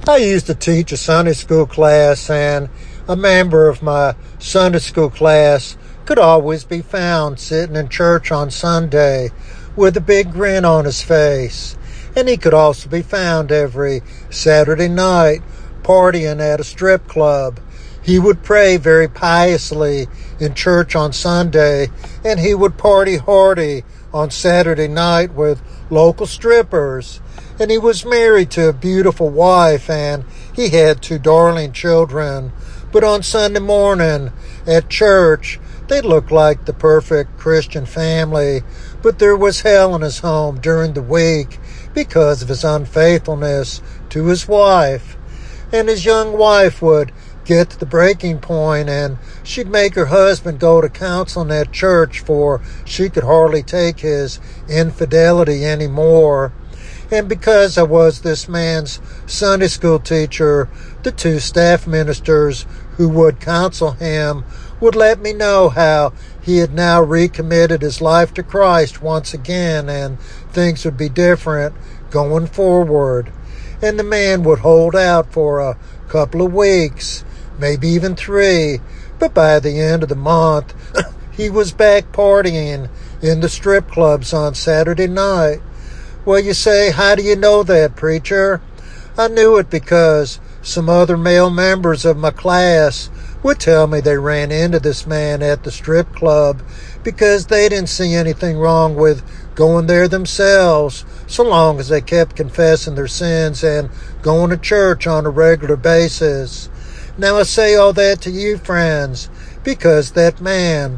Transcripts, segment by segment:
I used to teach a Sunday school class, and a member of my Sunday school class could always be found sitting in church on Sunday with a big grin on his face. And he could also be found every Saturday night partying at a strip club. He would pray very piously in church on Sunday, and he would party hardy on Saturday night with local strippers. And he was married to a beautiful wife, and he had 2 darling children. But on Sunday morning at church, they looked like the perfect Christian family. But there was hell in his home during the week because of his unfaithfulness to his wife. And his young wife would get to the breaking point, and she'd make her husband go to counseling at church, for she could hardly take his infidelity anymore. And because I was this man's Sunday school teacher, the 2 staff ministers who would counsel him would let me know how he had now recommitted his life to Christ once again, and things would be different going forward. And the man would hold out for a couple of weeks, maybe even 3, but by the end of the month, he was back partying in the strip clubs on Saturday night. Well, you say, how do you know that, preacher? I knew it because some other male members of my class would tell me they ran into this man at the strip club because they didn't see anything wrong with going there themselves, so long as they kept confessing their sins and going to church on a regular basis. Now I say all that to you, friends, because that man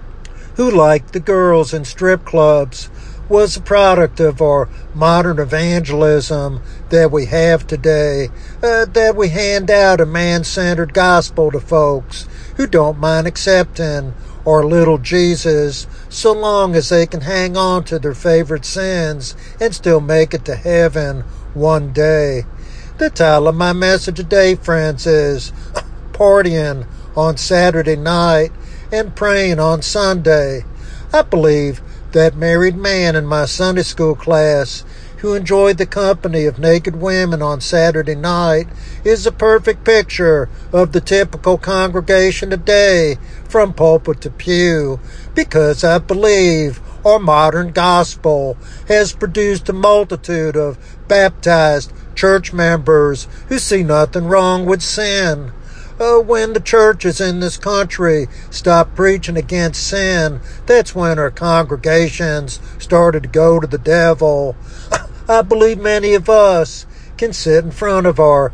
who liked the girls in strip clubs was a product of our modern evangelism that we have today, that we hand out a man-centered gospel to folks who don't mind accepting our little Jesus, so long as they can hang on to their favorite sins and still make it to heaven one day. The title of my message today, friends, is Partying on Saturday Night and Praying on Sunday. I believe that married man in my Sunday school class who enjoyed the company of naked women on Saturday night is a perfect picture of the typical congregation today from pulpit to pew, because I believe our modern gospel has produced a multitude of baptized church members who see nothing wrong with sin. When the churches in this country stopped preaching against sin, that's when our congregations started to go to the devil. I believe many of us can sit in front of our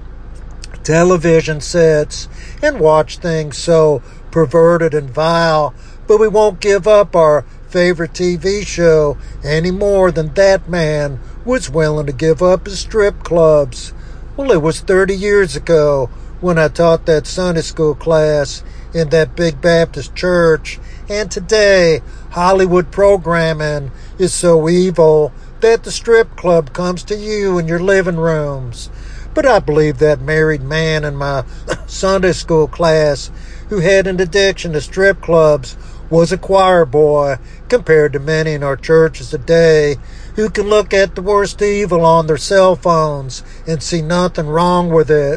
television sets and watch things so perverted and vile, but we won't give up our favorite TV show any more than that man was willing to give up his strip clubs. Well, it was 30 years ago when I taught that Sunday school class in that big Baptist church, and today Hollywood programming is so evil that the strip club comes to you in your living rooms. But I believe that married man in my Sunday school class who had an addiction to strip clubs was a choir boy compared to many in our churches today who can look at the worst evil on their cell phones and see nothing wrong with it.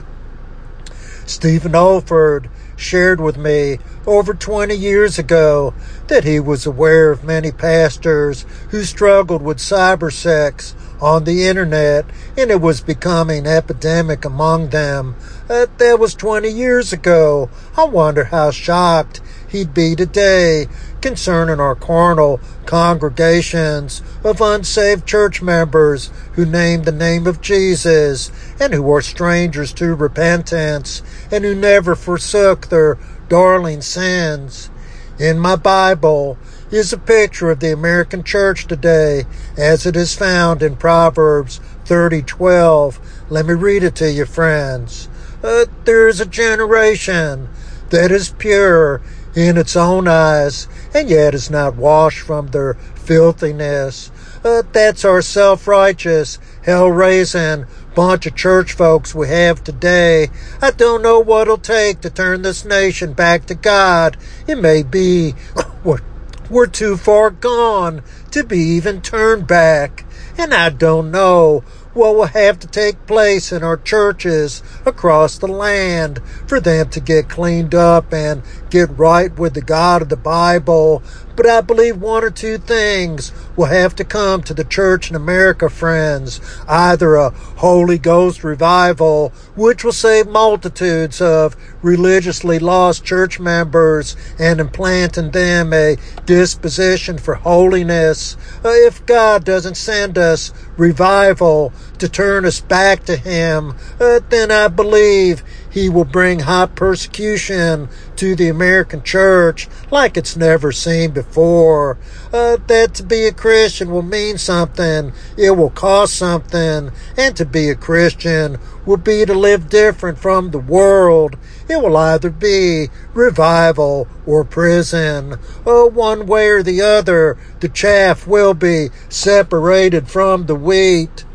Stephen Olford shared with me over 20 years ago that he was aware of many pastors who struggled with cybersex on the internet, and it was becoming epidemic among them. That was 20 years ago. I wonder how shocked he'd be today concerning our carnal congregations of unsaved church members who name the name of Jesus and who are strangers to repentance and who never forsook their darling sins. In my Bible is a picture of the American church today as it is found in Proverbs 30:12. Let me read it to you, friends. There is a generation that is pure in its own eyes, and yet is not washed from their filthiness. That's our self-righteous, hell-raising bunch of church folks we have today. I don't know what it'll take to turn this nation back to God. It may be we're too far gone to be even turned back. And I don't know what will have to take place in our churches across the land for them to get cleaned up and get right with the God of the Bible. But I believe one or two things will have to come to the church in America, friends. Either a Holy Ghost revival, which will save multitudes of religiously lost church members and implant in them a disposition for holiness. If God doesn't send us revival to turn us back to Him, then I believe He will bring hot persecution to the American church like it's never seen before. That to be a Christian will mean something. It will cost something. And to be a Christian will be to live different from the world. It will either be revival or prison. One way or the other, the chaff will be separated from the wheat.